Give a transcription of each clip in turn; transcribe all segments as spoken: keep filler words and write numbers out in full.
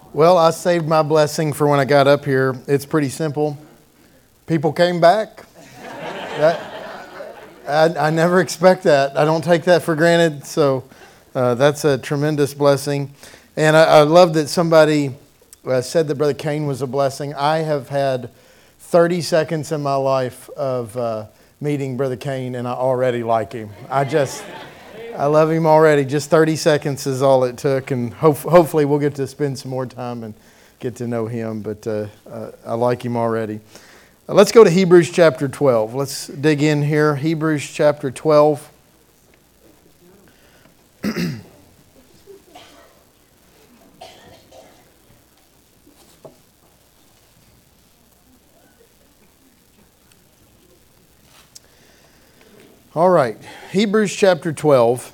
Well, I saved my blessing for when I got up here. It's pretty simple. People came back. That, I, I never expect that. I don't take that for granted. So uh, that's a tremendous blessing. And I, I love that somebody uh, said that Brother Kane was a blessing. I have had thirty seconds in my life of uh, meeting Brother Kane, and I already like him. I just... I love him already. Just thirty seconds is all it took, and hope, hopefully we'll get to spend some more time and get to know him, but uh, uh, I like him already. Uh, let's go to Hebrews chapter twelve. Let's dig in here. Hebrews chapter twelve. All right, Hebrews chapter twelve,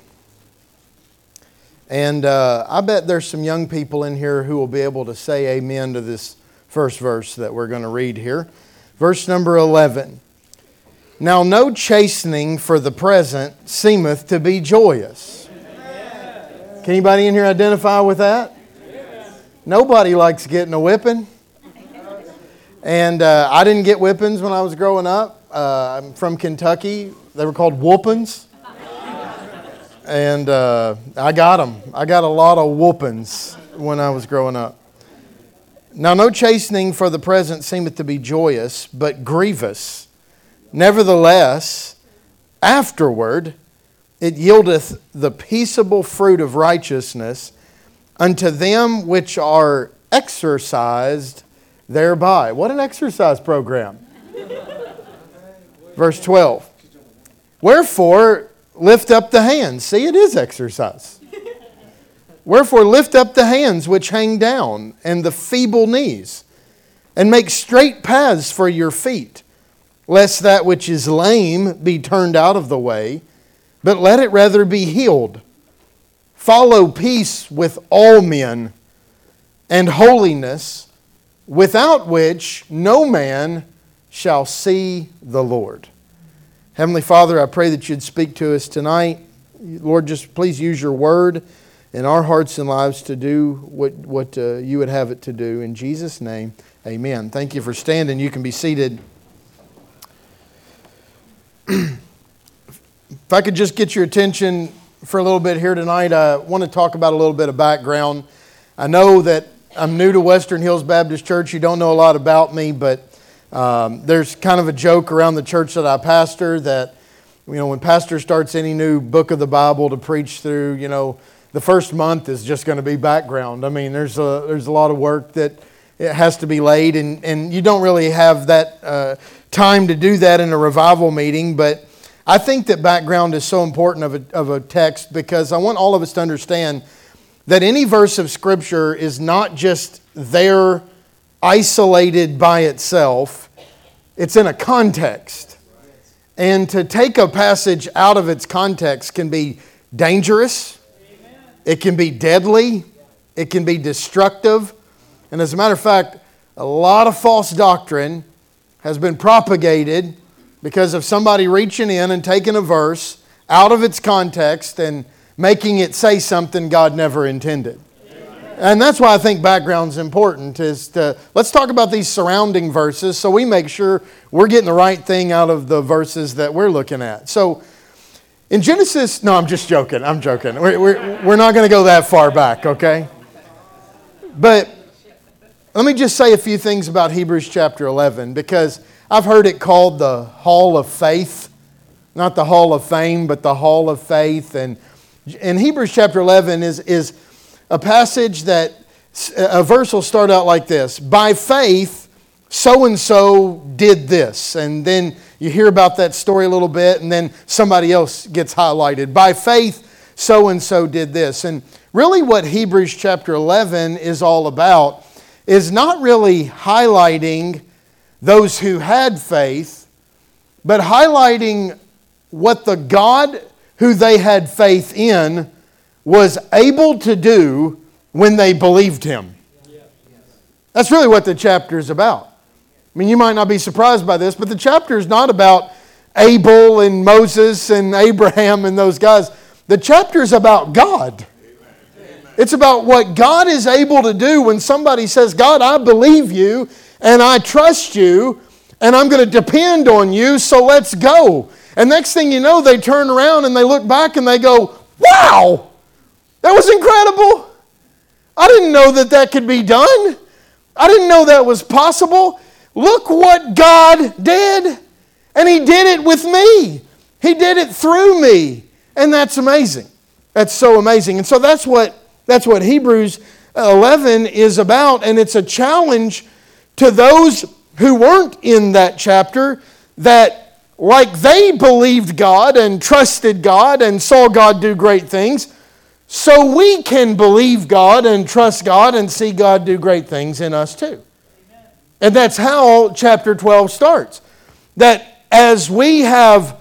and uh, I bet there's some young people in here who will be able to say amen to this first verse that we're going to read here. Verse number eleven. Now no chastening for the present seemeth to be joyous. Can anybody in here identify with that? Nobody likes getting a whipping. And uh, I didn't get whippings when I was growing up. Uh, I'm from Kentucky. They were called whoopings. And uh, I got them. I got a lot of whoopings when I was growing up. Now no chastening for the present seemeth to be joyous, but grievous. Nevertheless, afterward it yieldeth the peaceable fruit of righteousness unto them which are exercised thereby. What an exercise program. Verse twelve. Wherefore, lift up the hands. See, it is exercise. Wherefore, lift up the hands which hang down, and the feeble knees, and make straight paths for your feet, lest that which is lame be turned out of the way, but let it rather be healed. Follow peace with all men, and holiness, without which no man shall see the Lord. Heavenly Father, I pray that you'd speak to us tonight. Lord, just please use your word in our hearts and lives to do what, what uh, you would have it to do. In Jesus' name, amen. Thank you for standing. You can be seated. If I could just get your attention for a little bit here tonight, I want to talk about a little bit of background. I know that I'm new to Western Hills Baptist Church. You don't know a lot about me, but Um, there's kind of a joke around the church that I pastor that, you know, when pastor starts any new book of the Bible to preach through, you know, the first month is just going to be background. I mean, there's a there's a lot of work that it has to be laid, and, and you don't really have that uh, time to do that in a revival meeting. But I think that background is so important of a, of a text, because I want all of us to understand that any verse of Scripture is not just there isolated by itself. It's in a context. And to take a passage out of its context can be dangerous. It can be deadly. It can be destructive. And as a matter of fact, a lot of false doctrine has been propagated because of somebody reaching in and taking a verse out of its context and making it say something God never intended. And that's why I think background's important, is to, let's talk about these surrounding verses so we make sure we're getting the right thing out of the verses that we're looking at. So in Genesis, no, I'm just joking. I'm joking. We're, we're, we're not going to go that far back, okay? But let me just say a few things about Hebrews chapter eleven, because I've heard it called the Hall of Faith. Not the Hall of Fame, but the Hall of Faith. And in Hebrews chapter eleven is is a passage that, a verse will start out like this. By faith, so-and-so did this. And then you hear about that story a little bit, and then somebody else gets highlighted. By faith, so-and-so did this. And really what Hebrews chapter eleven is all about is not really highlighting those who had faith, but highlighting what the God who they had faith in was able to do when they believed Him. That's really what the chapter is about. I mean, you might not be surprised by this, but the chapter is not about Abel and Moses and Abraham and those guys. The chapter is about God. Amen. It's about what God is able to do when somebody says, God, I believe you and I trust you and I'm going to depend on you, so let's go. And next thing you know, they turn around and they look back and they go, wow, that was incredible. I didn't know that that could be done. I didn't know that was possible. Look what God did. And He did it with me. He did it through me. And that's amazing. That's so amazing. And so that's what that's what Hebrews eleven is about. And it's a challenge to those who weren't in that chapter, that like they believed God and trusted God and saw God do great things, so we can believe God and trust God and see God do great things in us too. Amen. And that's how chapter twelve starts. That as we have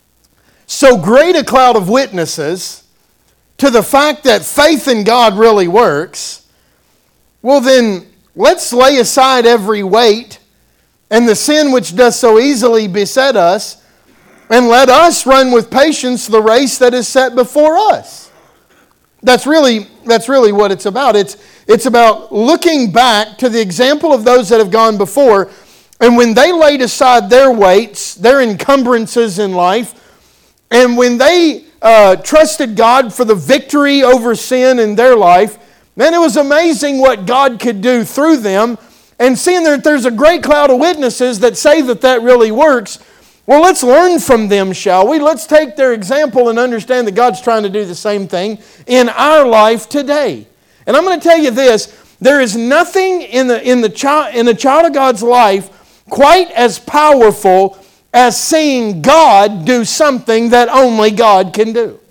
so great a cloud of witnesses to the fact that faith in God really works, well then let's lay aside every weight and the sin which does so easily beset us, and let us run with patience the race that is set before us. That's really, that's really what it's about. It's, it's about looking back to the example of those that have gone before, and when they laid aside their weights, their encumbrances in life, and when they uh, trusted God for the victory over sin in their life, man, it was amazing what God could do through them. And seeing that there's a great cloud of witnesses that say that that really works, well, let's learn from them, shall we? Let's take their example and understand that God's trying to do the same thing in our life today. And I'm going to tell you this, there is nothing in the in the child in a child of God's life quite as powerful as seeing God do something that only God can do.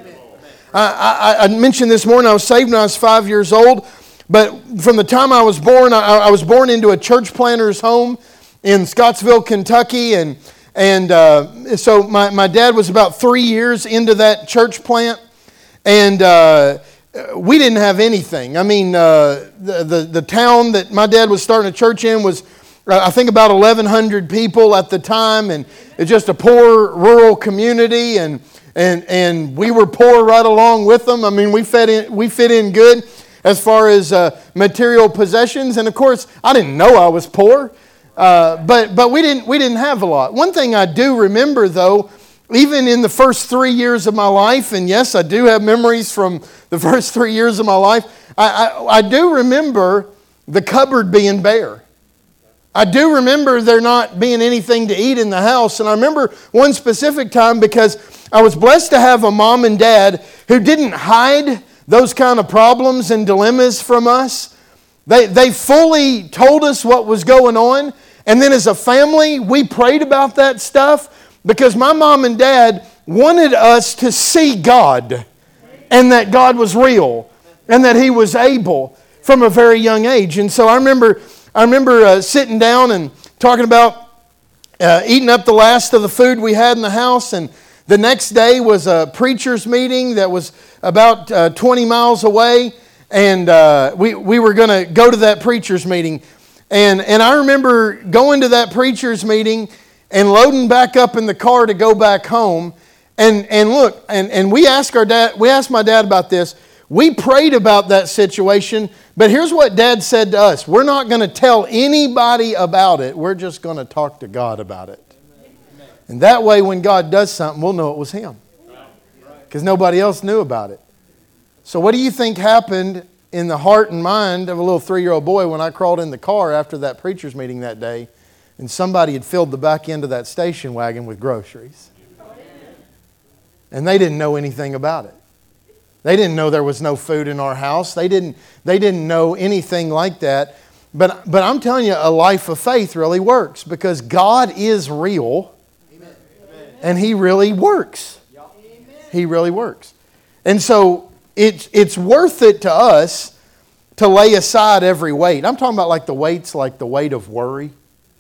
I, I, I mentioned this morning, I was saved when I was five years old. But from the time I was born, I, I was born into a church planter's home in Scottsville, Kentucky. And and uh, so my, my dad was about three years into that church plant. And uh, we didn't have anything. I mean, uh, the, the, the town that my dad was starting a church in was, uh, I think, about eleven hundred people at the time. And it's just a poor rural community. And, and, and we were poor right along with them. I mean, we fit in, we fit in good as far as uh, material possessions. And of course, I didn't know I was poor, uh, but but we didn't we didn't have a lot. One thing I do remember, though, even in the first three years of my life, and yes, I do have memories from the first three years of my life, I, I, I do remember the cupboard being bare. I do remember there not being anything to eat in the house. And I remember one specific time because I was blessed to have a mom and dad who didn't hide those kind of problems and dilemmas from us. They, they fully told us what was going on. And then as a family, we prayed about that stuff because my mom and dad wanted us to see God and that God was real and that He was able from a very young age. And so I remember, I remember uh, sitting down and talking about uh, eating up the last of the food we had in the house. And the next day was a preacher's meeting that was about uh, twenty miles away, and uh, we, we were going to go to that preacher's meeting. And, and I remember going to that preacher's meeting and loading back up in the car to go back home. And, and look, and, and we asked our dad, we asked my dad about this. We prayed about that situation, but here's what Dad said to us. We're not going to tell anybody about it. We're just going to talk to God about it. And that way, when God does something, we'll know it was Him. Because nobody else knew about it. So what do you think happened in the heart and mind of a little three-year-old boy when I crawled in the car after that preacher's meeting that day and somebody had filled the back end of that station wagon with groceries? And they didn't know anything about it. They didn't know there was no food in our house. They didn't, they didn't know anything like that. But, but I'm telling you, a life of faith really works because God is real. And He really works. He really works. And so it's, it's worth it to us to lay aside every weight. I'm talking about like the weights, like the weight of worry.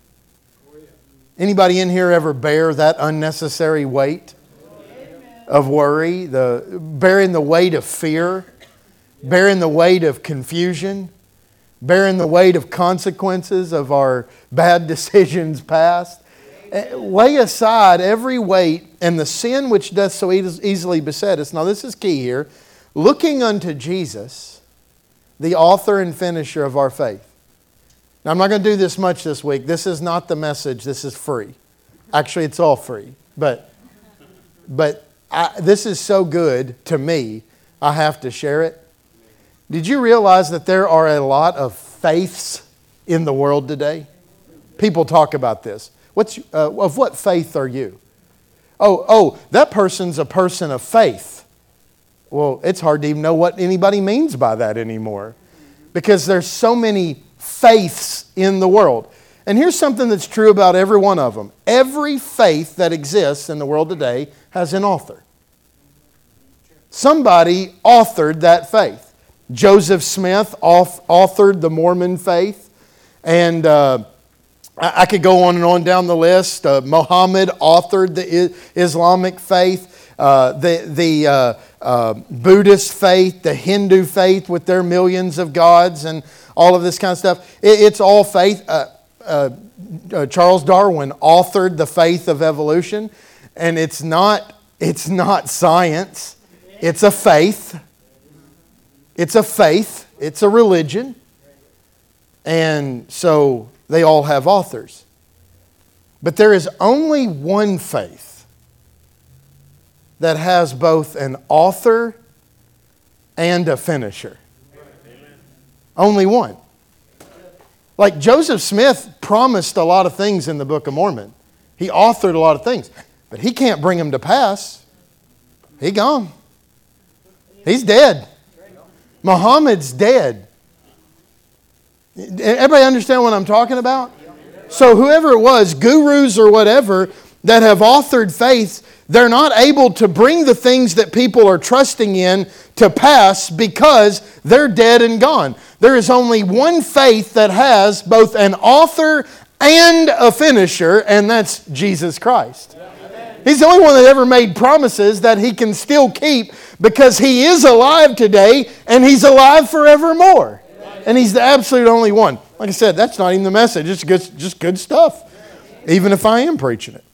Anybody in here ever bear that unnecessary weight of worry? The bearing the weight of fear, bearing the weight of confusion, bearing the weight of consequences of our bad decisions past. Lay aside every weight and the sin which doth so easily beset us. Now this is key here. looking unto Jesus, the author and finisher of our faith. Now, I'm not going to do this much this week. This is not the message. This is free. Actually, it's all free. But, but I, this is so good to me, I have to share it. Did you realize that there are a lot of faiths in the world today? People talk about this. What's uh, of what faith are you? Oh, oh, that person's a person of faith. Well, it's hard to even know what anybody means by that anymore, because there's so many faiths in the world. And here's something that's true about every one of them. Every faith that exists in the world today has an author. Somebody authored that faith. Joseph Smith authored the Mormon faith. And uh, I could go on and on down the list. Uh, Muhammad authored the Islamic faith. Uh, the the uh, uh, Buddhist faith, the Hindu faith with their millions of gods and all of this kind of stuff. It, it's all faith. Uh, uh, uh, Charles Darwin authored the faith of evolution. And it's not, it's not science. It's a faith. It's a faith. It's a religion. And so they all have authors. But there is only one faith that has both an author and a finisher. Only one. Like Joseph Smith promised a lot of things in the Book of Mormon. He authored a lot of things. But he can't bring them to pass. He gone. He's dead. Muhammad's dead. Everybody understand what I'm talking about? So whoever it was, gurus or whatever, that have authored faiths, they're not able to bring the things that people are trusting in to pass because they're dead and gone. There is only one faith that has both an author and a finisher, and that's Jesus Christ. He's the only one that ever made promises that He can still keep, because He is alive today and He's alive forevermore. And He's the absolute only one. Like I said, that's not even the message. It's good, just good stuff, even if I am preaching it.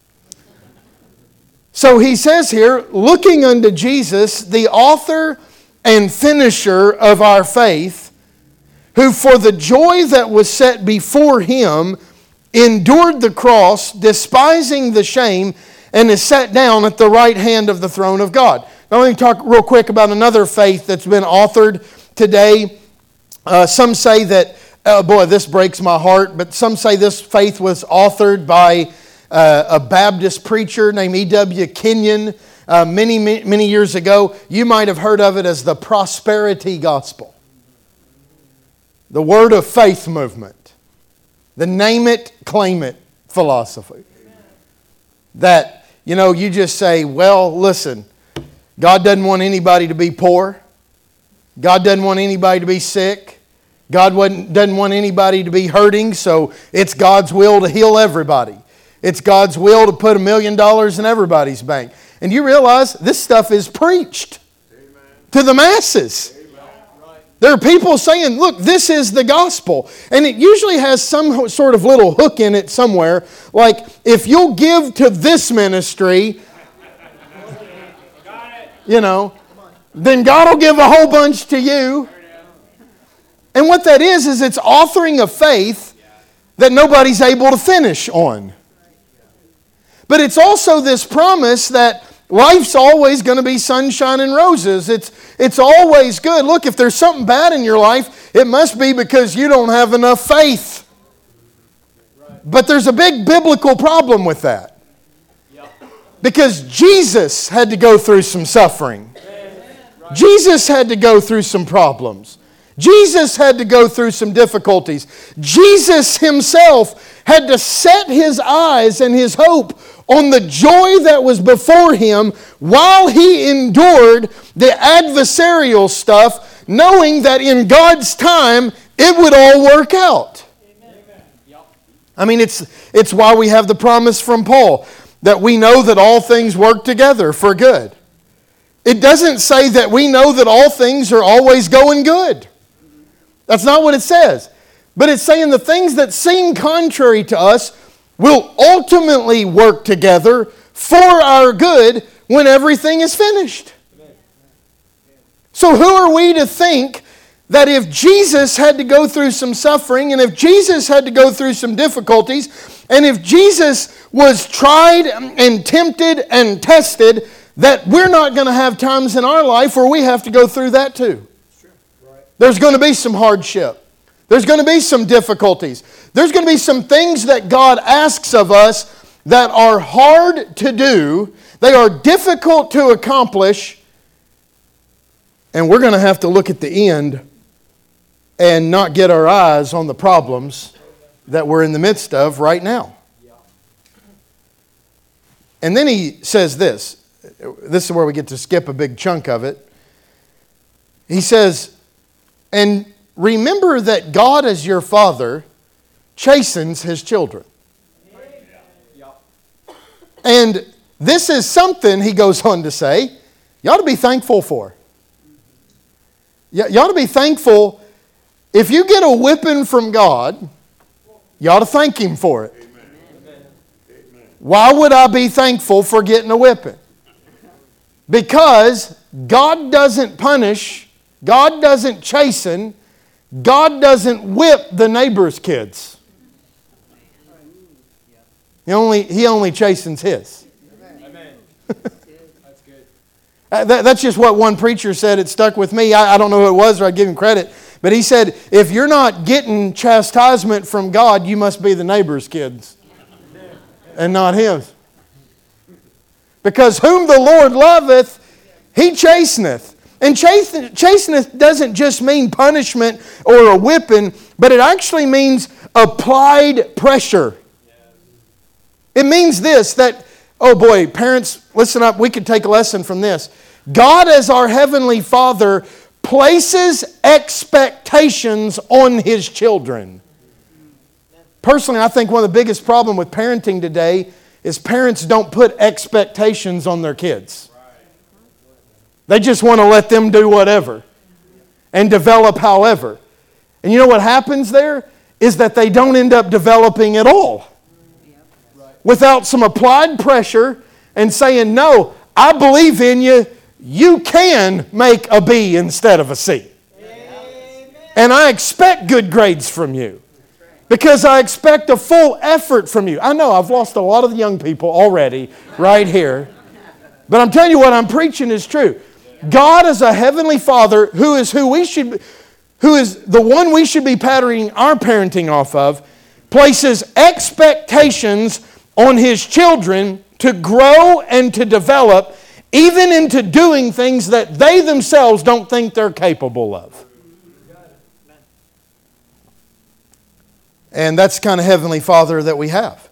So he says here, looking unto Jesus, the author and finisher of our faith, who for the joy that was set before Him endured the cross, despising the shame, and is set down at the right hand of the throne of God. Now let me talk real quick about another faith that's been authored today. Uh, some say that, oh boy, this breaks my heart, but some say this faith was authored by uh, a Baptist preacher named E W Kenyon uh, many, many, many years ago. You might have heard of it as the prosperity gospel. The word of faith movement. The name it, claim it philosophy. That, you know, you just say, well, listen, God doesn't want anybody to be poor. God doesn't want anybody to be sick. God doesn't want anybody to be hurting, so it's God's will to heal everybody. It's God's will to put a million dollars in everybody's bank. And you realize this stuff is preached Amen. To the masses. Amen. There are people saying, look, this is the gospel. And it usually has some sort of little hook in it somewhere. Like, if you'll give to this ministry, you know, then God will give a whole bunch to you. And what that is, is it's authoring a faith that nobody's able to finish on. But it's also this promise that life's always going to be sunshine and roses. It's, it's always good. Look, if there's something bad in your life, it must be because you don't have enough faith. But there's a big biblical problem with that. Because Jesus had to go through some suffering. Jesus had to go through some problems. Jesus had to go through some difficulties. Jesus Himself had to set His eyes and His hope on the joy that was before Him while He endured the adversarial stuff, knowing that in God's time it would all work out. I mean, it's, it's why we have the promise from Paul that we know that all things work together for good. It doesn't say that we know that all things are always going good. That's not what it says. But it's saying the things that seem contrary to us will ultimately work together for our good when everything is finished. So who are we to think that if Jesus had to go through some suffering, and if Jesus had to go through some difficulties, and if Jesus was tried and tempted and tested, that we're not going to have times in our life where we have to go through that too? There's going to be some hardship. There's going to be some difficulties. There's going to be some things that God asks of us that are hard to do. They are difficult to accomplish. And we're going to have to look at the end and not get our eyes on the problems that we're in the midst of right now. And then he says this. This is where we get to skip a big chunk of it. He says, and remember that God as your Father chastens His children. And this is something, he goes on to say, you ought to be thankful for. You ought to be thankful. If you get a whipping from God, you ought to thank Him for it. Amen. Why would I be thankful for getting a whipping? Because God doesn't punish, God doesn't chasten, God doesn't whip the neighbor's kids. He only, he only chastens His. Amen. That's good. That, that's just what one preacher said. It stuck with me. I, I don't know who it was, or I'd give him credit. But he said, if you're not getting chastisement from God, you must be the neighbor's kids and not His. Because whom the Lord loveth, He chasteneth. And chasteneth doesn't just mean punishment or a whipping, but it actually means applied pressure. It means this, that, oh boy, parents, listen up, we could take a lesson from this. God as our Heavenly Father places expectations on His children. Personally, I think one of the biggest problems with parenting today is parents don't put expectations on their kids. They just want to let them do whatever and develop however. And you know what happens there? Is that they don't end up developing at all. Without some applied pressure and saying, no, I believe in you. You can make a B instead of a C. Amen. And I expect good grades from you. Because I expect a full effort from you. I know I've lost a lot of the young people already right here. But I'm telling you what I'm preaching is true. God is a Heavenly Father who is who we should, who is the one we should be patterning our parenting off of, places expectations on His children to grow and to develop, even into doing things that they themselves don't think they're capable of. And that's the kind of Heavenly Father that we have.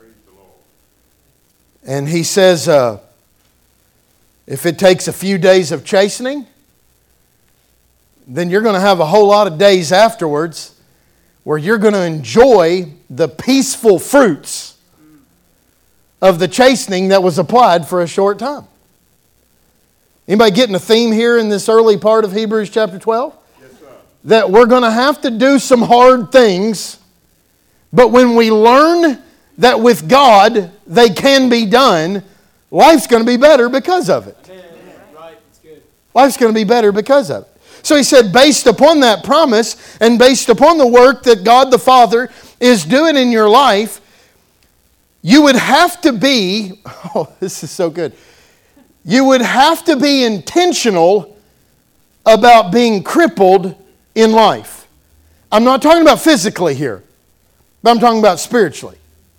And He says, uh, if it takes a few days of chastening, then you're going to have a whole lot of days afterwards where you're going to enjoy the peaceful fruits of the chastening that was applied for a short time. Anybody getting a theme here in this early part of Hebrews chapter twelve? Yes, sir. That we're going to have to do some hard things, but when we learn that with God they can be done, life's going to be better because of it. Right, it's good. Life's going to be better because of it. So he said, based upon that promise and based upon the work that God the Father is doing in your life, you would have to be, oh, this is so good. You would have to be intentional about being crippled in life. I'm not talking about physically here, but I'm talking about spiritually.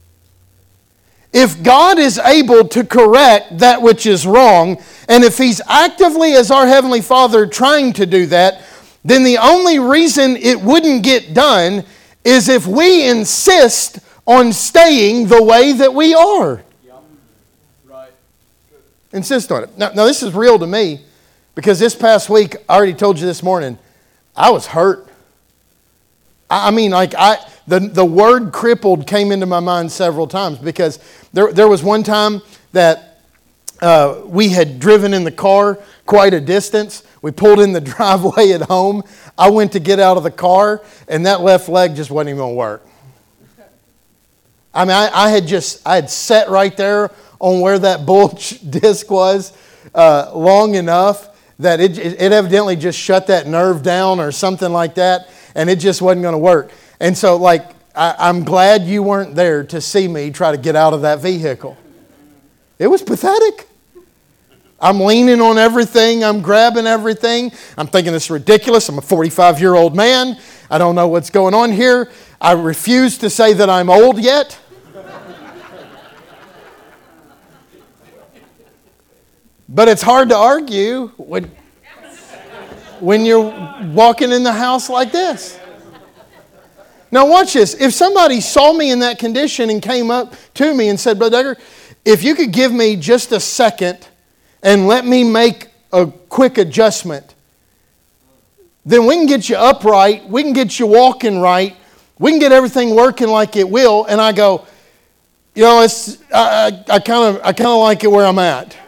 If God is able to correct that which is wrong, and if He's actively as our Heavenly Father trying to do that, then the only reason it wouldn't get done is if we insist on staying the way that we are. Yep. Right. Insist on it. Now, now, this is real to me because this past week, I already told you this morning, I was hurt. I, I mean, like, I... The, the word crippled came into my mind several times because there, there was one time that uh, we had driven in the car quite a distance. We pulled in the driveway at home. I went to get out of the car, and that left leg just wasn't even going to work. I mean, I, I had just, I had sat right there on where that bulge disc was uh, long enough, that it, it evidently just shut that nerve down or something like that, and it just wasn't going to work. And so, like, I, I'm glad you weren't there to see me try to get out of that vehicle. It was pathetic. I'm leaning on everything. I'm grabbing everything. I'm thinking this is ridiculous. I'm a forty-five-year-old man. I don't know what's going on here. I refuse to say that I'm old yet. But it's hard to argue when, when you're walking in the house like this. Now watch this. If somebody saw me in that condition and came up to me and said, Brother Duggar, if you could give me just a second and let me make a quick adjustment, then we can get you upright, we can get you walking right, we can get everything working like it will. And I go, you know, it's I I kind of I kind of like it where I'm at.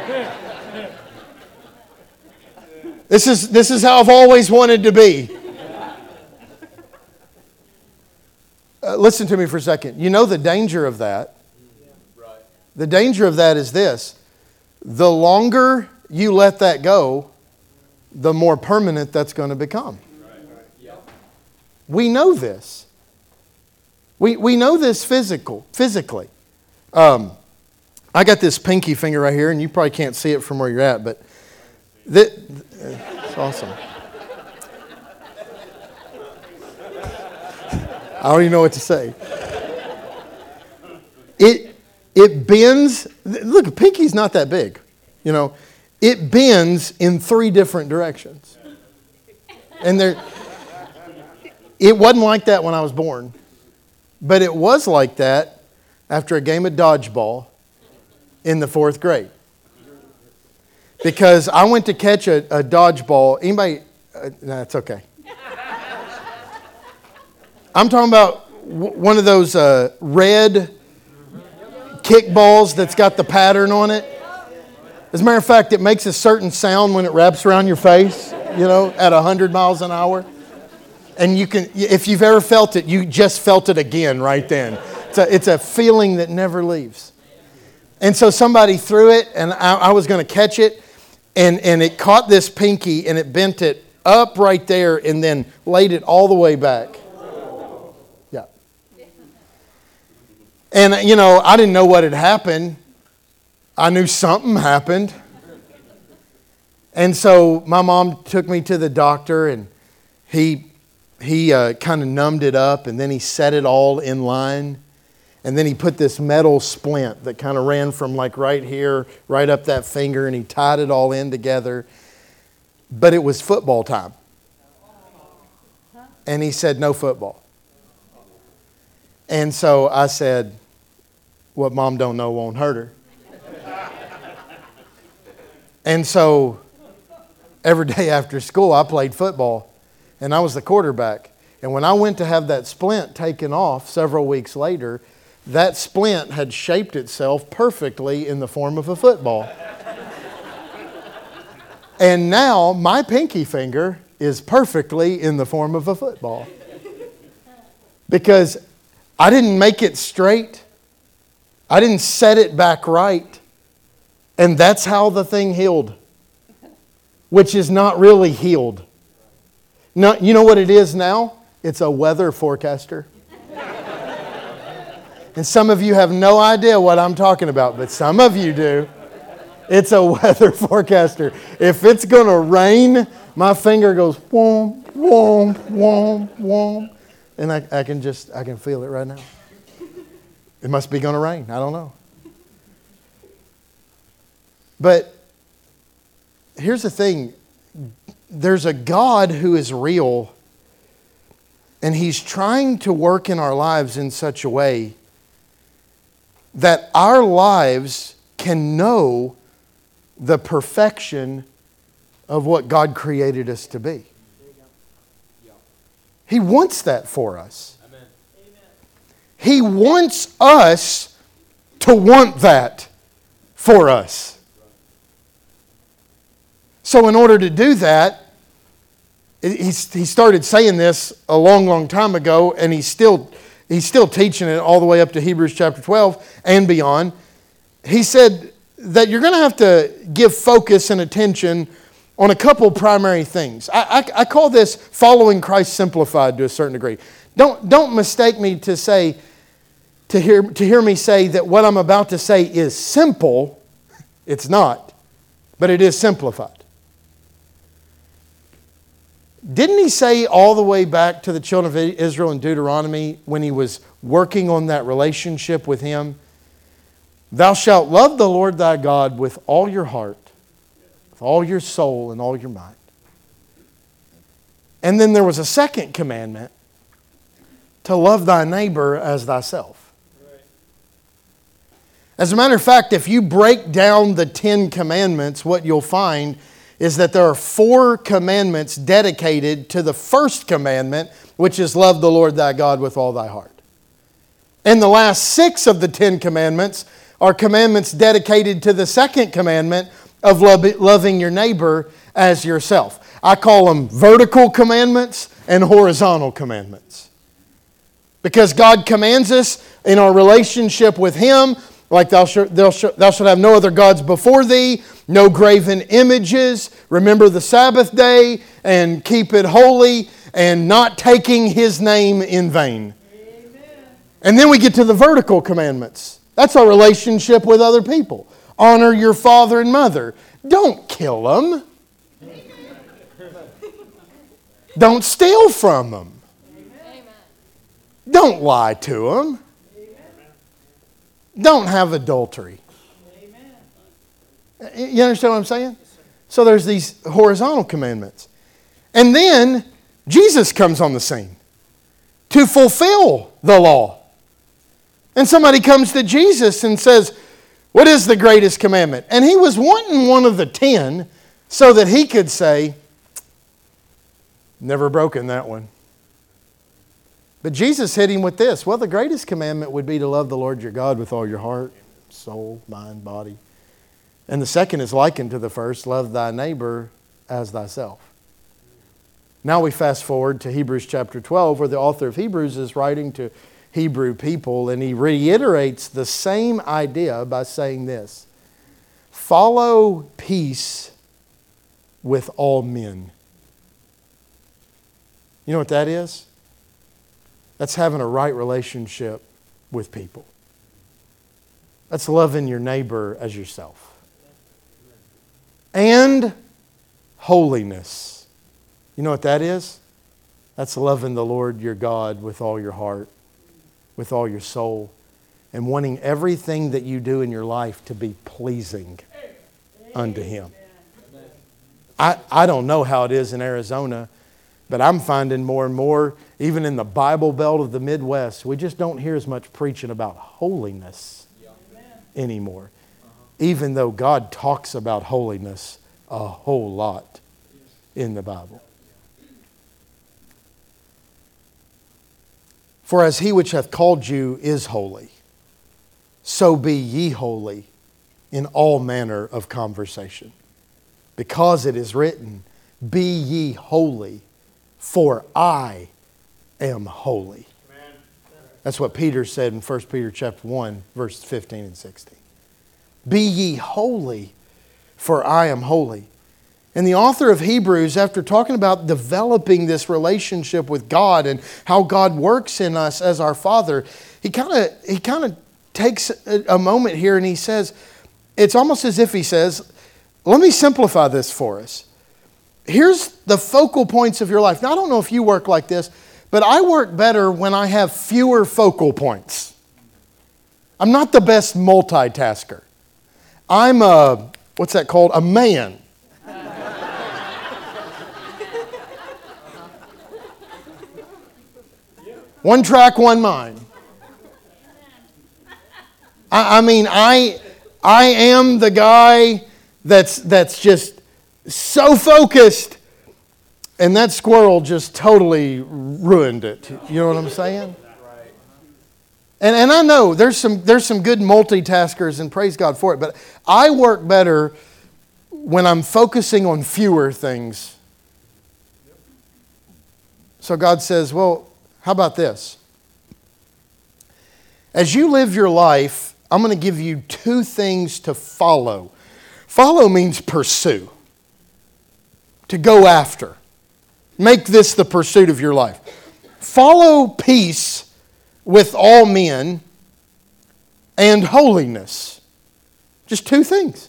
This is this is how I've always wanted to be. Uh, listen to me for a second. You know the danger of that. The danger of that is this. The longer you let that go, the more permanent that's going to become. We know this. We we know this physical, physically. Um, I got this pinky finger right here, and you probably can't see it from where you're at, but th- it's awesome. I don't even know what to say. It it bends. Look, pinky's not that big, you know. It bends in three different directions, and there. It wasn't like that when I was born, but it was like that after a game of dodgeball in the fourth grade. Because I went to catch a, a dodgeball. Anybody? Uh, no, it's okay. I'm talking about w- one of those uh, red kickballs that's got the pattern on it. As a matter of fact, it makes a certain sound when it wraps around your face, you know, at one hundred miles an hour. And you can, if you've ever felt it, you just felt it again right then. It's a, it's a feeling that never leaves. And so somebody threw it, and I, I was going to catch it, and, and it caught this pinky, and it bent it up right there, and then laid it all the way back. Yeah. And, you know, I didn't know what had happened. I knew something happened. And so my mom took me to the doctor, and he... He uh, kind of numbed it up, and then he set it all in line. And then he put this metal splint that kind of ran from like right here, right up that finger, and he tied it all in together. But it was football time. And he said, no football. And so I said, what Mom don't know won't hurt her. And so every day after school, I played football. And I was the quarterback. And when I went to have that splint taken off several weeks later, that splint had shaped itself perfectly in the form of a football. And now my pinky finger is perfectly in the form of a football. Because I didn't make it straight. I didn't set it back right. And that's how the thing healed. Which is not really healed. No, you know what it is now? It's a weather forecaster. And some of you have no idea what I'm talking about, but some of you do. It's a weather forecaster. If it's going to rain, my finger goes whom, whom, whom, whom. And I, I can just, I can feel it right now. It must be going to rain. I don't know. But here's the thing. There's a God who is real, and He's trying to work in our lives in such a way that our lives can know the perfection of what God created us to be. He wants that for us. He wants us to want that for us. So in order to do that, he started saying this a long, long time ago, and he's still, he's still teaching it all the way up to Hebrews chapter twelve and beyond. He said that you're going to have to give focus and attention on a couple primary things. I, I, I call this following Christ simplified to a certain degree. Don't, don't mistake me to say, to hear, to hear me say that what I'm about to say is simple. It's not, but it is simplified. Didn't he say all the way back to the children of Israel in Deuteronomy when he was working on that relationship with him? Thou shalt love the Lord thy God with all your heart, with all your soul, and all your mind. And then there was a second commandment, to love thy neighbor as thyself. As a matter of fact, if you break down the Ten Commandments, what you'll find is that there are four commandments dedicated to the first commandment, which is love the Lord thy God with all thy heart. And the last six of the Ten Commandments are commandments dedicated to the second commandment of love, loving your neighbor as yourself. I call them vertical commandments and horizontal commandments. Because God commands us in our relationship with Him, like thou shalt, thou shalt, thou shalt have no other gods before thee, no graven images, remember the Sabbath day, and keep it holy, and not taking His name in vain. Amen. And then we get to the vertical commandments. That's our relationship with other people. Honor your father and mother. Don't kill them. Don't steal from them. Amen. Don't lie to them. Amen. Don't have adultery. Amen. You understand what I'm saying? So there's these horizontal commandments. And then Jesus comes on the scene to fulfill the law. And somebody comes to Jesus and says, what is the greatest commandment? And he was wanting one of the ten so that he could say, never broken that one. But Jesus hit him with this. Well, the greatest commandment would be to love the Lord your God with all your heart, soul, mind, body. And the second is likened to the first, love thy neighbor as thyself. Now we fast forward to Hebrews chapter twelve, where the author of Hebrews is writing to Hebrew people, and he reiterates the same idea by saying this: follow peace with all men. You know what that is? That's having a right relationship with people. That's loving your neighbor as yourself. And holiness. You know what that is? That's loving the Lord your God with all your heart, with all your soul, and wanting everything that you do in your life to be pleasing unto Him. I, I don't know how it is in Arizona, but I'm finding more and more, even in the Bible Belt of the Midwest, we just don't hear as much preaching about holiness anymore. Even though God talks about holiness a whole lot in the Bible. For as He which hath called you is holy, so be ye holy in all manner of conversation. Because it is written, be ye holy, for I am holy. Amen. That's what Peter said in First Peter chapter one, verses fifteen and sixteen. Be ye holy, for I am holy. And the author of Hebrews, after talking about developing this relationship with God and how God works in us as our Father, he kind of he kind of takes a, a moment here and he says, it's almost as if he says, let me simplify this for us. Here's the focal points of your life. Now, I don't know if you work like this, but I work better when I have fewer focal points. I'm not the best multitasker. I'm a, what's that called? A man. One track, one mind. I, I mean, I I am the guy that's that's just so focused, and that squirrel just totally ruined it. You know what I'm saying? And and I know there's some there's some good multitaskers, and praise God for it, but I work better when I'm focusing on fewer things. So God says, well, how about this? As you live your life, I'm going to give you two things to follow. Follow means pursue. to go after. Make this the pursuit of your life. Follow peace with all men and holiness. Just two things.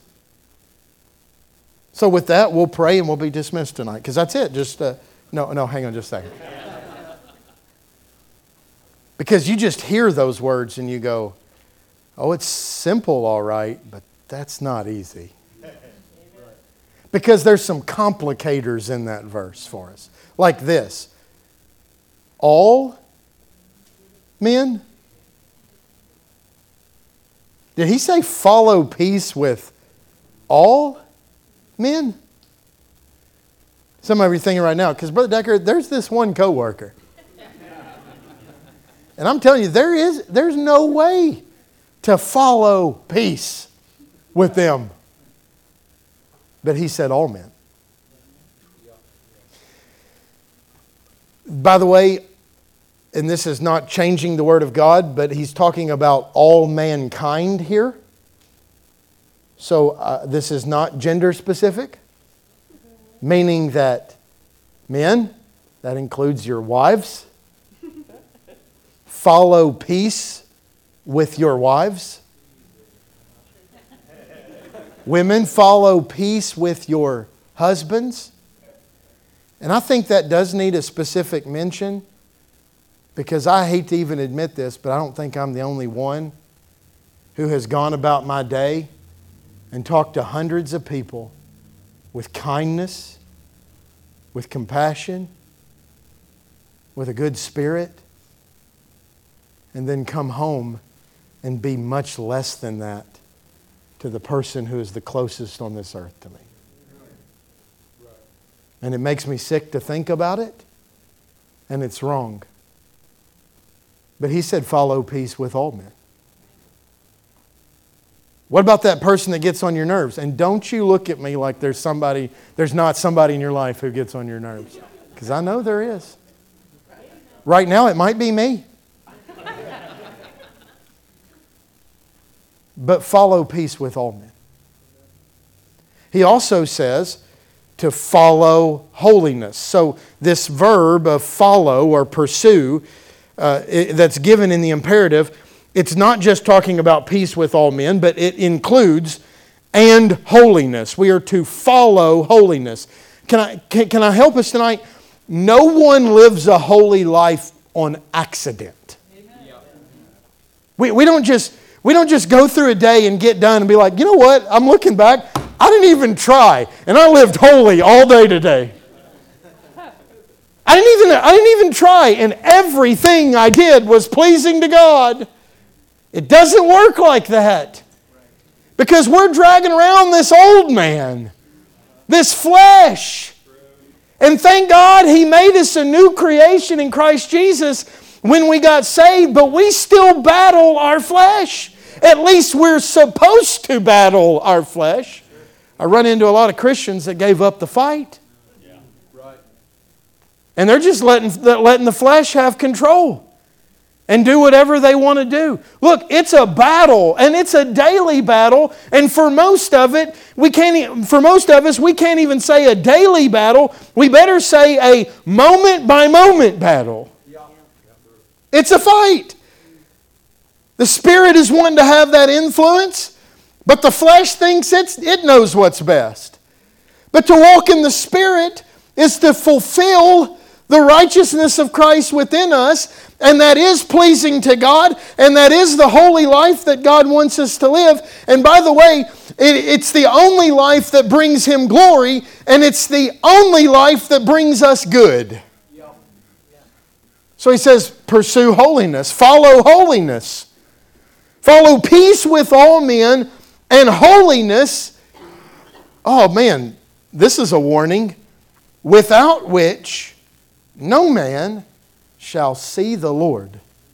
So with that, we'll pray and we'll be dismissed tonight. Because that's it. Just uh, no, no, hang on just a second. Because you just hear those words and you go, oh, it's simple, all right, but that's not easy. Because there's some complicators in that verse for us. Like this. All men? Did he say follow peace with all men? Some of you are thinking right now, because Brother Decker, there's this one coworker. And I'm telling you, there is there's no way to follow peace with them. But he said all men. By the way, and this is not changing the Word of God, but he's talking about all mankind here. So uh, this is not gender specific, meaning that men, that includes your wives, follow peace with your wives. Women, follow peace with your husbands. And I think that does need a specific mention, because I hate to even admit this, but I don't think I'm the only one who has gone about my day and talked to hundreds of people with kindness, with compassion, with a good spirit, and then come home and be much less than that to the person who is the closest on this earth to me. And it makes me sick to think about it, and it's wrong. But he said, follow peace with all men. What about that person that gets on your nerves? And don't you look at me like there's somebody, there's not somebody in your life who gets on your nerves. Because I know there is. Right now it might be me. But follow peace with all men. He also says to follow holiness. So this verb of follow or pursue uh, it, that's given in the imperative, it's not just talking about peace with all men, but it includes and holiness. We are to follow holiness. Can I, can, can I help us tonight? No one lives a holy life on accident. We, we don't just... We don't just go through a day and get done and be like, you know what? I'm looking back. I didn't even try. And I lived holy all day today. I didn't even, I didn't even try. And everything I did was pleasing to God. It doesn't work like that. Because we're dragging around this old man. This flesh. And thank God He made us a new creation in Christ Jesus when we got saved. But we still battle our flesh. At least we're supposed to battle our flesh. I run into a lot of Christians that gave up the fight. Yeah, right. And they're just letting, letting the flesh have control and do whatever they want to do. Look, it's a battle, and it's a daily battle. And for most of it, we can't. For most of us, we can't even say a daily battle. We better say a moment by moment battle. Yeah. It's a fight. The Spirit is wanting to have that influence, but the flesh thinks it's, it knows what's best. But to walk in the Spirit is to fulfill the righteousness of Christ within us, and that is pleasing to God, and that is the holy life that God wants us to live. And by the way, it, it's the only life that brings Him glory, and it's the only life that brings us good. So he says, pursue holiness, follow holiness. Follow peace with all men and holiness. Oh man, this is a warning. Without which no man shall see the Lord.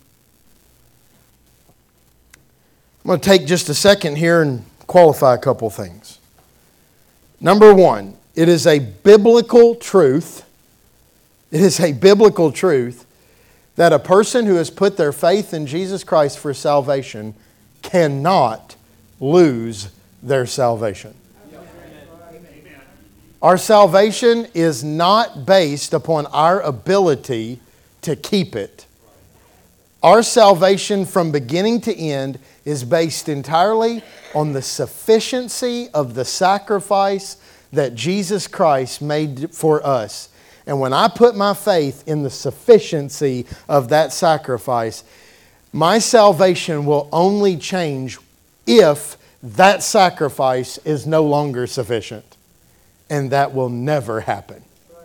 I'm going to take just a second here and qualify a couple things. Number one, it is a biblical truth. It is a biblical truth that a person who has put their faith in Jesus Christ for salvation cannot lose their salvation. Our salvation is not based upon our ability to keep it. Our salvation from beginning to end is based entirely on the sufficiency of the sacrifice that Jesus Christ made for us. And when I put my faith in the sufficiency of that sacrifice, my salvation will only change if that sacrifice is no longer sufficient. And that will never happen.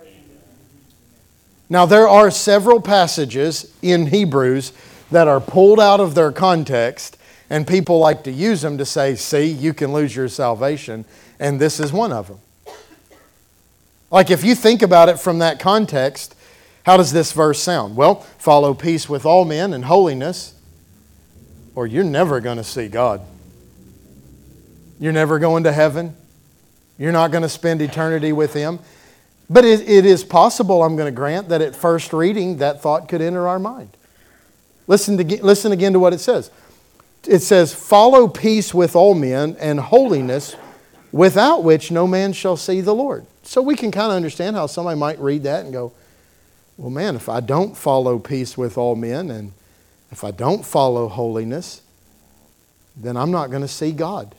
Now, there are several passages in Hebrews that are pulled out of their context, and people like to use them to say, see, you can lose your salvation, and this is one of them. Like, if you think about it from that context, how does this verse sound? Well, follow peace with all men and holiness, or you're never going to see God. You're never going to heaven. You're not going to spend eternity with Him. But it, it is possible, I'm going to grant, that at first reading that thought could enter our mind. Listen, to, listen again to what it says. It says, follow peace with all men and holiness, without which no man shall see the Lord. So we can kind of understand how somebody might read that and go, well, man, if I don't follow peace with all men and if I don't follow holiness, then I'm not going to see God.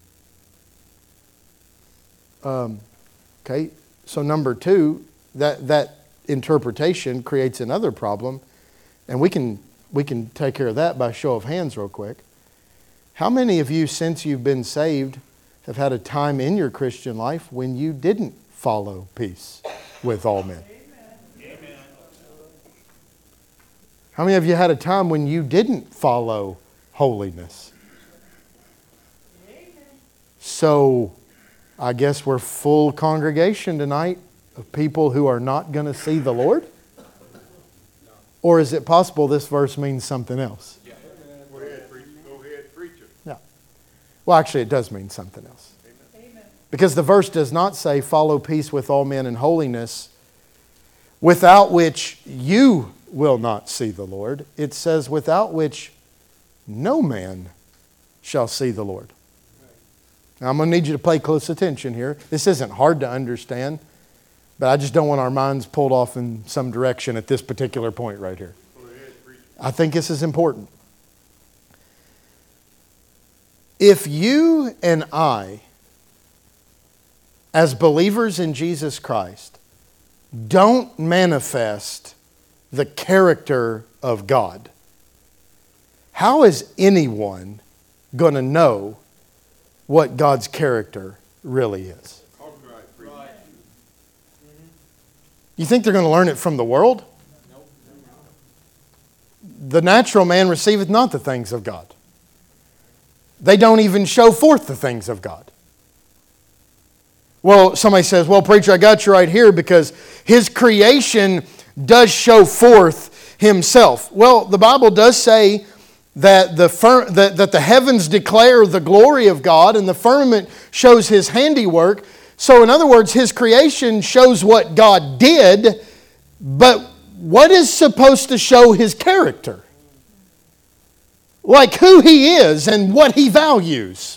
Um, okay, so number two, that, that interpretation creates another problem, and we can, we can take care of that by show of hands real quick. How many of you, since you've been saved, have had a time in your Christian life when you didn't follow peace with all men? Amen. How many of you had a time when you didn't follow holiness? Amen. So, I guess we're full congregation tonight of people who are not going to see the Lord? Or is it possible this verse means something else? Yeah. Go ahead, preacher. Go ahead, preacher. No. Well, actually, it does mean something else. Amen. Because the verse does not say, follow peace with all men and holiness, without which you will not see the Lord. It says, without which no man shall see the Lord. Now, I'm going to need you to pay close attention here. This isn't hard to understand, but I just don't want our minds pulled off in some direction at this particular point right here. I think this is important. If you and I, as believers in Jesus Christ, don't manifest the character of God, how is anyone going to know what God's character really is? You think they're going to learn it from the world? The natural man receiveth not the things of God. They don't even show forth the things of God. Well, somebody says, well, preacher, I got you right here because His creation does show forth Himself. Well, the Bible does say that the, fir- that, that the heavens declare the glory of God and the firmament shows His handiwork. So in other words, His creation shows what God did, but what is supposed to show His character? Like who He is and what He values.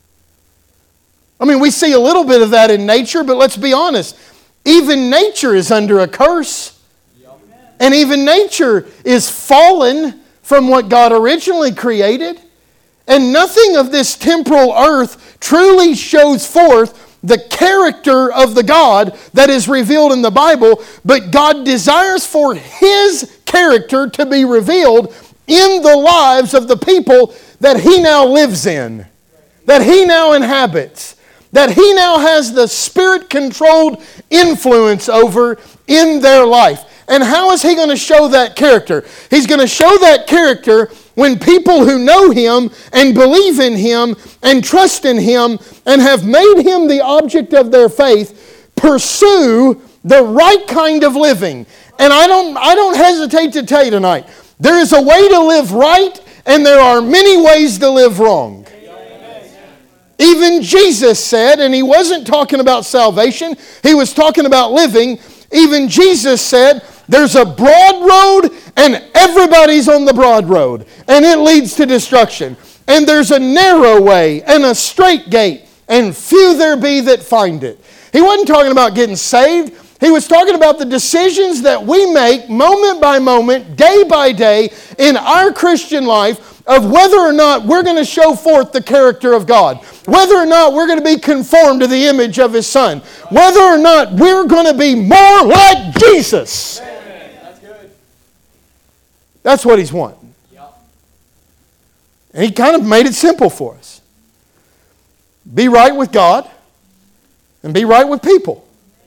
I mean, we see a little bit of that in nature, but let's be honest. Even nature is under a curse. And even nature is fallen from what God originally created. And nothing of this temporal earth truly shows forth the character of the God that is revealed in the Bible, but God desires for His character to be revealed in the lives of the people that He now lives in, that He now inhabits, that He now has the Spirit-controlled influence over in their life. And how is He going to show that character? He's going to show that character when people who know Him and believe in Him and trust in Him and have made Him the object of their faith pursue the right kind of living. And I don't, I don't hesitate to tell you tonight, there is a way to live right and there are many ways to live wrong. Even Jesus said, and He wasn't talking about salvation, He was talking about living. Even Jesus said, there's a broad road and everybody's on the broad road and it leads to destruction. And there's a narrow way and a straight gate and few there be that find it. He wasn't talking about getting saved. He was talking about the decisions that we make moment by moment, day by day in our Christian life of whether or not we're going to show forth the character of God, whether or not we're going to be conformed to the image of His Son, whether or not we're going to be more like Jesus. That's good. That's what He's wanting. Yep. And He kind of made it simple for us. Be right with God and be right with people.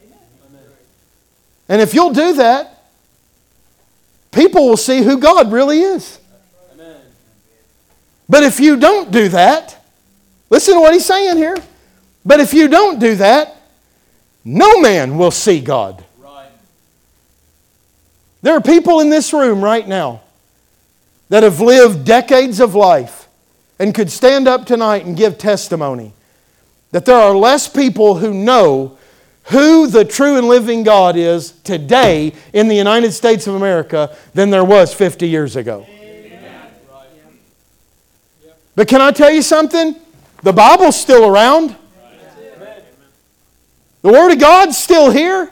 And if you'll do that, people will see who God really is. Amen. But if you don't do that, listen to what He's saying here. But if you don't do that, no man will see God. Right. There are people in this room right now that have lived decades of life and could stand up tonight and give testimony that there are less people who know who the true and living God is today in the United States of America than there was fifty years ago. But can I tell you something? The Bible's still around. The Word of God's still here.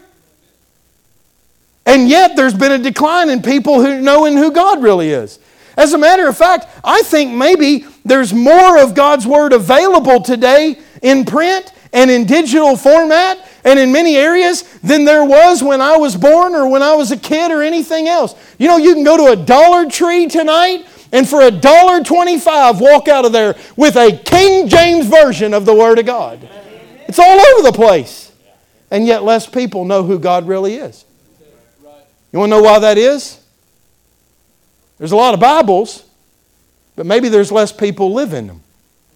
And yet there's been a decline in people who knowing who God really is. As a matter of fact, I think maybe there's more of God's Word available today in print and in digital format and in many areas than there was when I was born or when I was a kid or anything else. You know, you can go to a Dollar Tree tonight and for a dollar twenty-five walk out of there with a King James version of the Word of God. It's all over the place. And yet less people know who God really is. You want to know why that is? There's a lot of Bibles, but maybe there's less people live in them.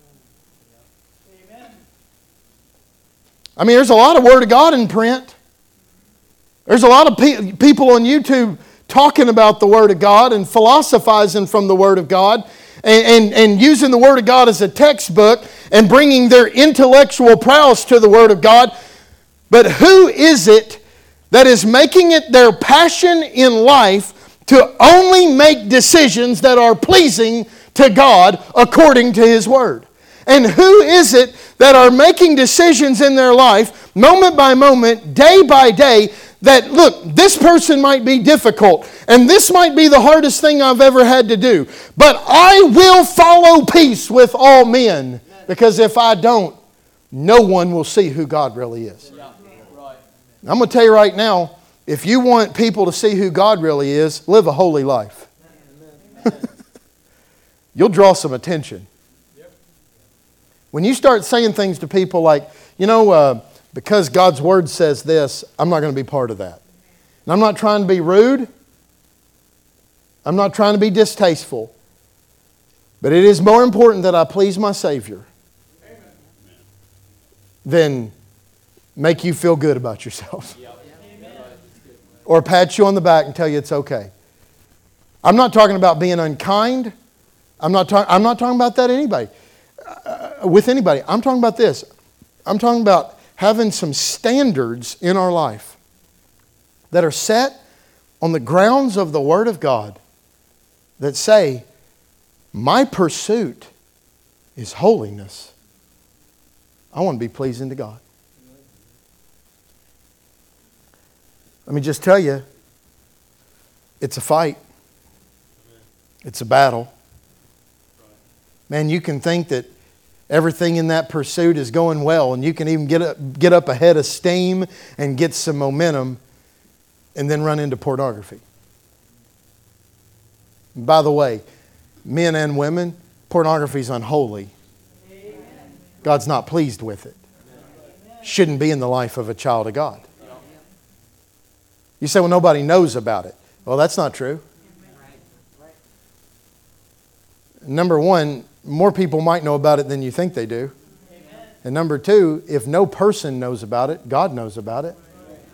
I mean, there's a lot of Word of God in print. There's a lot of pe- people on YouTube talking about the Word of God and philosophizing from the Word of God and, and, and using the Word of God as a textbook and bringing their intellectual prowess to the Word of God. But who is it that is making it their passion in life to only make decisions that are pleasing to God according to His Word? And who is it that are making decisions in their life, moment by moment, day by day, that, look, this person might be difficult, and this might be the hardest thing I've ever had to do, but I will follow peace with all men, because if I don't, no one will see who God really is. I'm going to tell you right now, if you want people to see who God really is, live a holy life. You'll draw some attention. When you start saying things to people like, you know, uh, because God's Word says this, I'm not going to be part of that. And I'm not trying to be rude. I'm not trying to be distasteful. But it is more important that I please my Savior than make you feel good about yourself. Or pat you on the back and tell you it's okay. I'm not talking about being unkind. I'm not, ta- I'm not talking about that to anybody. Uh, with anybody. I'm talking about this. I'm talking about having some standards in our life that are set on the grounds of the Word of God that say, my pursuit is holiness. I want to be pleasing to God. Let me just tell you, it's a fight. It's a battle. Man, you can think that everything in that pursuit is going well, and you can even get up, get up ahead of steam and get some momentum, and then run into pornography. By the way, men and women, pornography is unholy. God's not pleased with it. Shouldn't be in the life of a child of God. You say, well, nobody knows about it. Well, that's not true. Number one, more people might know about it than you think they do. And number two, if no person knows about it, God knows about it.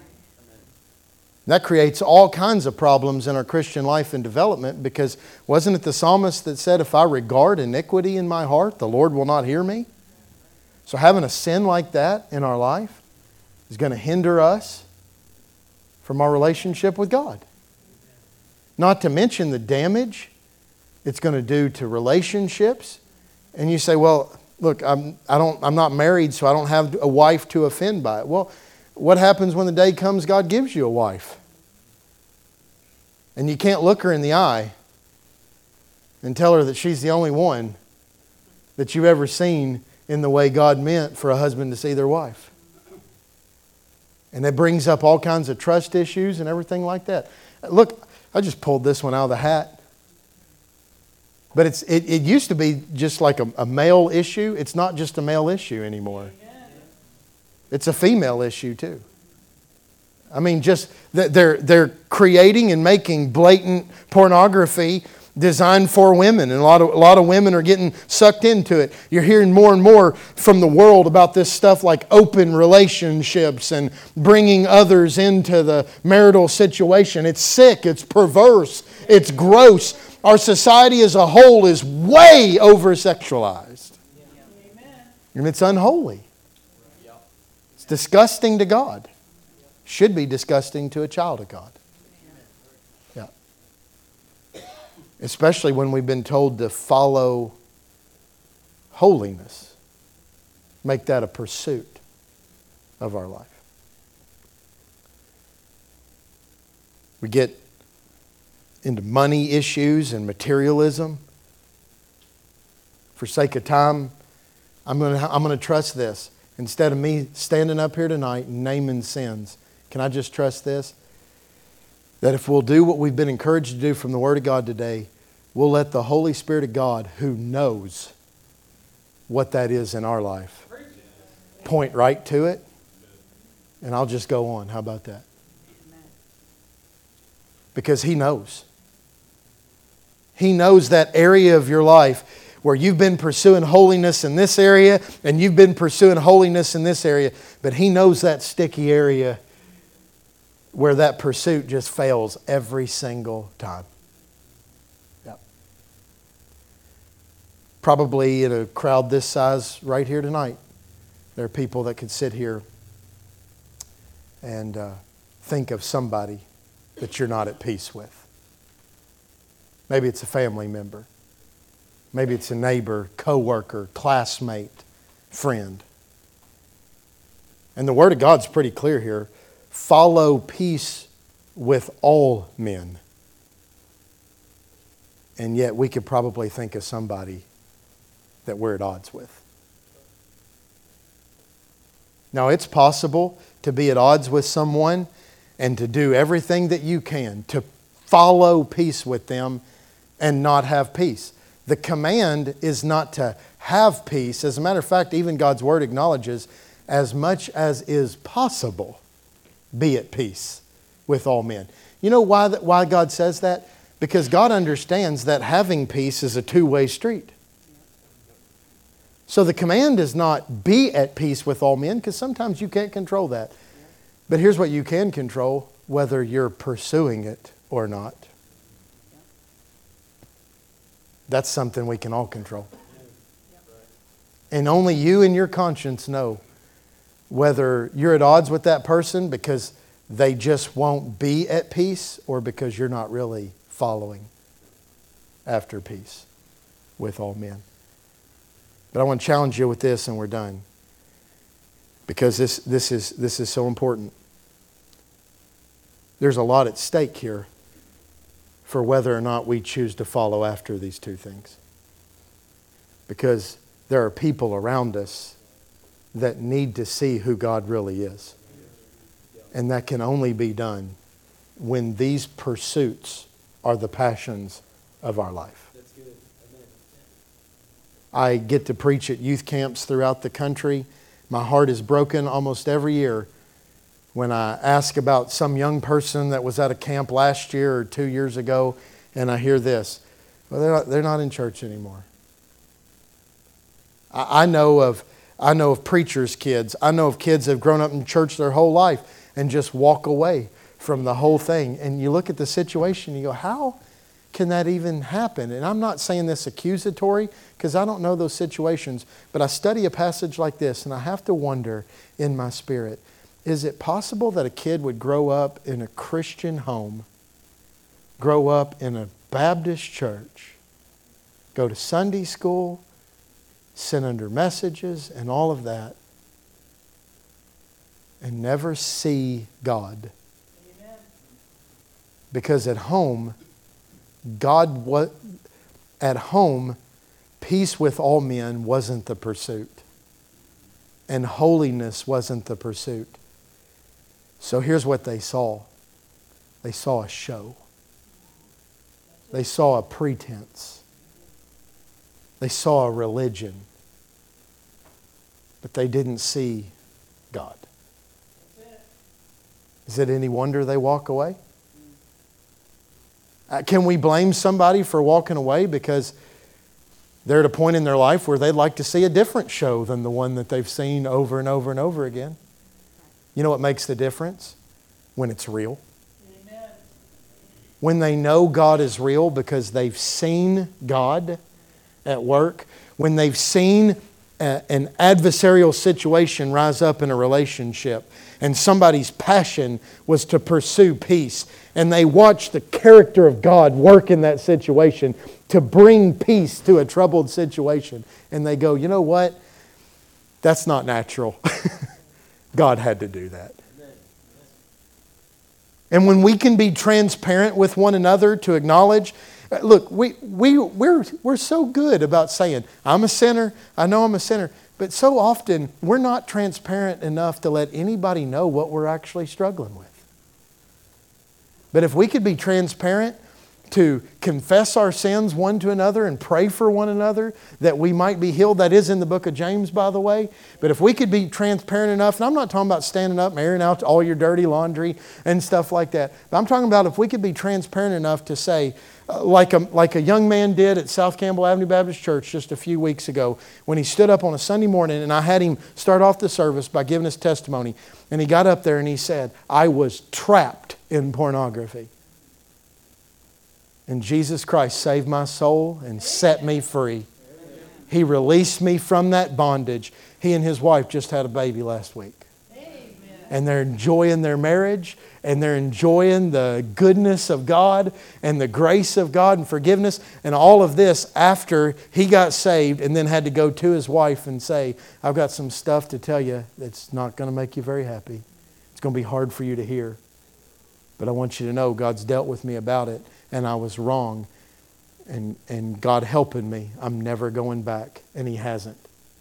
That creates all kinds of problems in our Christian life and development, because wasn't it the psalmist that said, if I regard iniquity in my heart, the Lord will not hear me? So having a sin like that in our life is going to hinder us from our relationship with God. Not to mention the damage it's going to do to relationships. And you say, well, look, I'm, I don't, I'm not married, so I don't have a wife to offend by it. Well, what happens when the day comes God gives you a wife? And you can't look her in the eye and tell her that she's the only one that you've ever seen in the way God meant for a husband to see their wife. And that brings up all kinds of trust issues and everything like that. Look, I just pulled this one out of the hat. But it's it, it used to be just like a, a male issue. It's not just a male issue anymore. It's a female issue too. I mean, just that they're they're creating and making blatant pornography designed for women, and a lot of a lot of women are getting sucked into it. You're hearing more and more from the world about this stuff like open relationships and bringing others into the marital situation. It's sick, it's perverse, it's gross. Our society as a whole is way over-sexualized. And it's unholy. It's disgusting to God. Should be disgusting to a child of God. Yeah. Especially when we've been told to follow holiness. Make that a pursuit of our life. We get into money issues and materialism. For sake of time, I'm going to I'm going to trust this. Instead of me standing up here tonight and naming sins, can I just trust this? That if we'll do what we've been encouraged to do from the Word of God today, we'll let the Holy Spirit of God, who knows what that is in our life, point right to it, and I'll just go on. How about that? Because He knows. He knows that area of your life where you've been pursuing holiness in this area and you've been pursuing holiness in this area, but He knows that sticky area where that pursuit just fails every single time. Yep. Probably in a crowd this size right here tonight, there are people that could sit here and uh, think of somebody that you're not at peace with. Maybe it's a family member. Maybe it's a neighbor, coworker, classmate, friend. And the Word of God's pretty clear here. Follow peace with all men. And yet we could probably think of somebody that we're at odds with. Now, it's possible to be at odds with someone and to do everything that you can to follow peace with them and not have peace. The command is not to have peace. As a matter of fact, even God's Word acknowledges, as much as is possible, be at peace with all men. You know why, that, why God says that? Because God understands that having peace is a two-way street. So the command is not be at peace with all men, because sometimes you can't control that. But here's what you can control, whether you're pursuing it or not. That's something we can all control. And only you and your conscience know whether you're at odds with that person because they just won't be at peace or because you're not really following after peace with all men. But I want to challenge you with this and we're done. Because this, this is, this is so important. There's a lot at stake here for whether or not we choose to follow after these two things. Because there are people around us that need to see who God really is. And that can only be done when these pursuits are the passions of our life. That's good. Amen. I get to preach at youth camps throughout the country. My heart is broken almost every year when I ask about some young person that was at a camp last year or two years ago, and I hear this: well, they're not, they're not in church anymore. I, I know of I know of preachers' kids. I know of kids that have grown up in church their whole life and just walk away from the whole thing. And you look at the situation, you go, how can that even happen? And I'm not saying this accusatory, because I don't know those situations, but I study a passage like this, and I have to wonder in my spirit, is it possible that a kid would grow up in a Christian home, grow up in a Baptist church, go to Sunday school, sit under messages and all of that, and never see God. Because at home, God was, at home, peace with all men wasn't the pursuit. And holiness wasn't the pursuit. So here's what they saw. They saw a show. They saw a pretense. They saw a religion. But they didn't see God. Is it any wonder they walk away? Uh, can we blame somebody for walking away because they're at a point in their life where they'd like to see a different show than the one that they've seen over and over and over again? You know what makes the difference? When it's real. Amen. When they know God is real because they've seen God at work. When they've seen a, an adversarial situation rise up in a relationship. And somebody's passion was to pursue peace. And they watch the character of God work in that situation to bring peace to a troubled situation. And they go, you know what? That's not natural. God had to do that. And when we can be transparent with one another to acknowledge, look, we, we, we're, we're so good about saying, I'm a sinner, I know I'm a sinner. But so often, we're not transparent enough to let anybody know what we're actually struggling with. But if we could be transparent to confess our sins one to another and pray for one another that we might be healed. That is in the book of James, by the way. But if we could be transparent enough, and I'm not talking about standing up and airing out all your dirty laundry and stuff like that. But I'm talking about if we could be transparent enough to say, uh, like, a, like a young man did at South Campbell Avenue Baptist Church just a few weeks ago when he stood up on a Sunday morning, and I had him start off the service by giving his testimony. And he got up there and he said, I was trapped in pornography. And Jesus Christ saved my soul and set me free. He released me from that bondage. He and his wife just had a baby last week. And they're enjoying their marriage, and they're enjoying the goodness of God and the grace of God and forgiveness and all of this after he got saved and then had to go to his wife and say, I've got some stuff to tell you that's not going to make you very happy. It's going to be hard for you to hear. But I want you to know God's dealt with me about it. And I was wrong. And, and God helping me. I'm never going back. And He hasn't.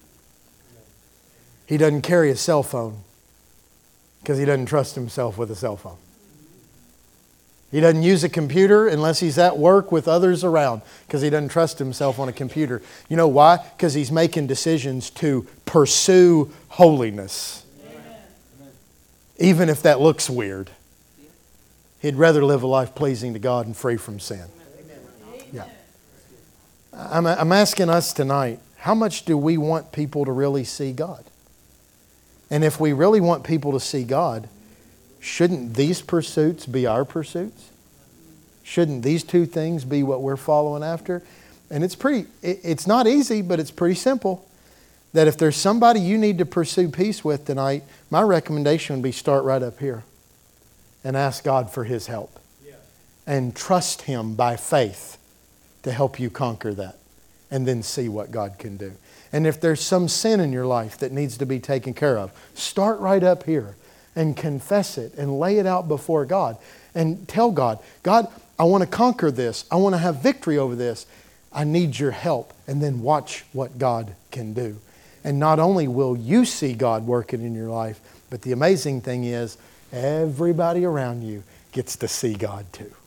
He doesn't carry a cell phone because he doesn't trust himself with a cell phone. He doesn't use a computer unless he's at work with others around because he doesn't trust himself on a computer. You know why? Because he's making decisions to pursue holiness. Amen. Even if that looks weird. He'd rather live a life pleasing to God and free from sin. Yeah. I'm, I'm asking us tonight, how much do we want people to really see God? And if we really want people to see God, shouldn't these pursuits be our pursuits? Shouldn't these two things be what we're following after? And it's pretty, it's not easy, but it's pretty simple. That if there's somebody you need to pursue peace with tonight, my recommendation would be start right up here. And ask God for His help. Yeah. And trust Him by faith to help you conquer that. And then see what God can do. And if there's some sin in your life that needs to be taken care of, start right up here and confess it and lay it out before God. And tell God, God, I want to conquer this. I want to have victory over this. I need your help. And then watch what God can do. And not only will you see God working in your life, but the amazing thing is, everybody around you gets to see God too.